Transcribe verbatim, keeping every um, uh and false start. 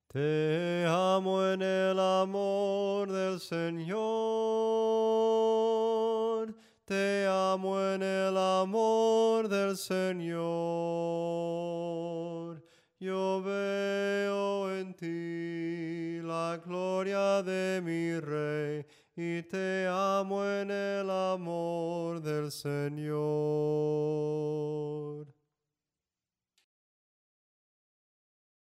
Te amo en el amor del Señor, te amo en el amor del Señor. Yo veo en ti la gloria de mi Rey y te amo en el amor del Señor.